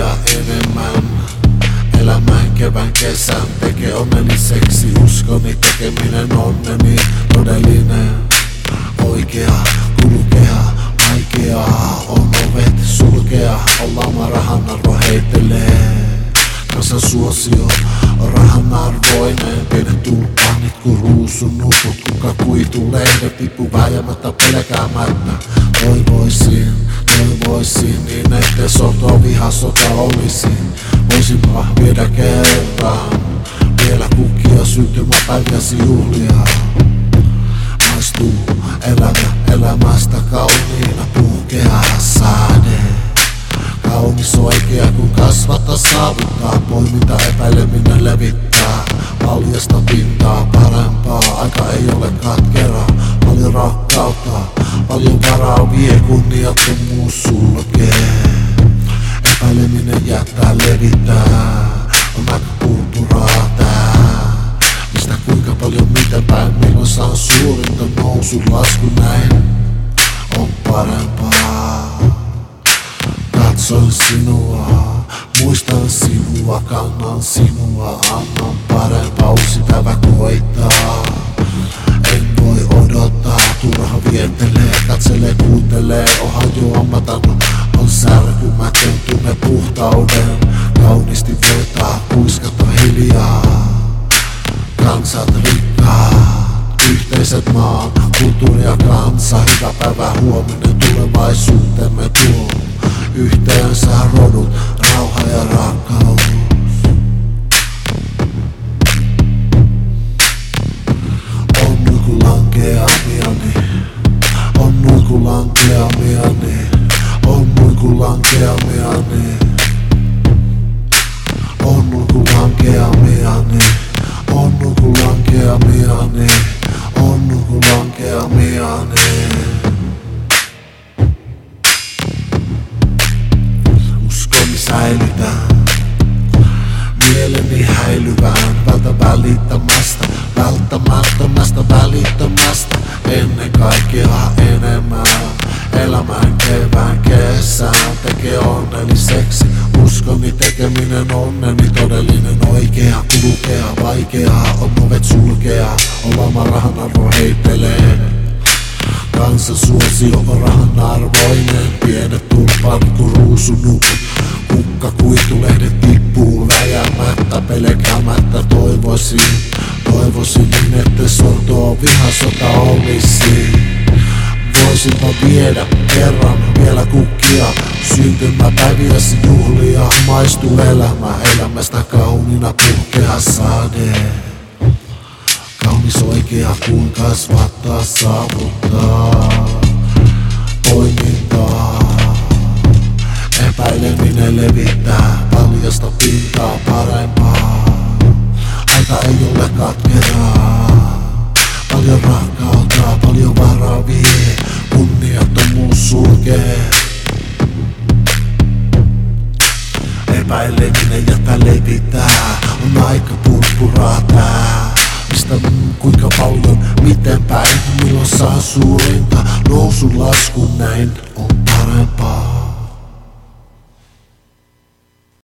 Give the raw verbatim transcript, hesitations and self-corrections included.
kaikkea enemmän. Elämän kevään kesän tekee onnelliseksi. Uskoni tekeminen onneni todellinen. Oikea kulkea, vaikeaa on ovet sulkea. Ollaan rahan arvo heittelee. Kansan suosio on rahan arvoinen. Pienet tulpanit kun ruusun nukut. Kuka kuitu lehdet tippu vääjäämättä pelkäämättä. Toivoisin, toivoisin niin ettei sota vihasota olisi. Voisinpa viedä kerran vielä kukkia syntymäpäiväsi juhlia. Maistuu elämä elämästä kauniina puhkea sade. Kaunis oikea kun kasvattaa saavuttaa. Poiminta epäileminen levittää paljasta pintaa parempaa. Aika ei ole katkera, paljon rakkautta. Paljon varaa vie kunniattomuus sulkee. Epäileminen jättää levittää. On aika purpuraa tää. Mistä kuinka paljon miten päin. Milloin saan suurinta nousun lasku näin. On parempaa. Katsoin sinua, muistan sinua, kannan sinua, annan parempaa, uusi päivä koittaa. En voi odottaa, turha vietelee, katselee, kuuntelee, onhan jo ammatannut. On särkymätön tunne puhtauden, kauniisti voittaa, kuiskata hiljaa. Kansat rikkaat, yhteiset maan, kulttuuri ja kansa, hyvä päivä huominen, tulevaisuutemme tuo. Yhteensä rodut, rauha ja rakkaus. On nuiku lankeamiani, on nuiku lankeamiani, on nuiku lankeamiani, on nuiku lankeamiani, on nuiku lankeamiani, on nuiku lankeamiani. Säilytään mieleni häilyvään, vältä välittämästä, välttämättömästä välittömästä. Ennen kaikkea enemmän, elämän kevään kesään tekee onnelliseksi. Uskoni tekeminen onneni todellinen. Oikea kulkea, vaikeaa on ovet sulkea. Ollaan rahan arvo heittelee. Kansan suosio on rahan arvoinen. Pienet tulpanit kun ruusun nukut. Kukka kuitulehdet tippuu väjäämättä, pelkäämättä. Toivoisin, toivoisin niin ettei sortoa vihasota olisi. Voisinpa viedä kerran vielä kukkia, syntymäpäiviäsi juhlia. Maistuu elämä, elämästä kauniina puhkea sade. Kaunis oikea kuin kasvattaa, saavuttaa poimintaa. Epäileminen levittää paljasta pintaa parempaa. Aika ei ole katkeraa. Paljon rakkautta, paljon varaa vie. Kunniattomuus sulkee. Epäileminen jättää levittää. On aika purpuraa tää. Mistä kuinka paljon, miten päin. Milloin saa suurinta nousun lasku näin on parempaa.